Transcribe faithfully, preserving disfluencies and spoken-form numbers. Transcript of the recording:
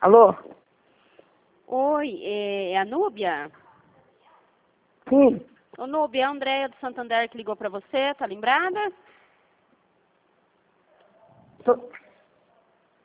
Alô? Oi, é a Núbia? Sim. Ô, Núbia, é a Andréia do Santander que ligou pra você, tá lembrada? Tô-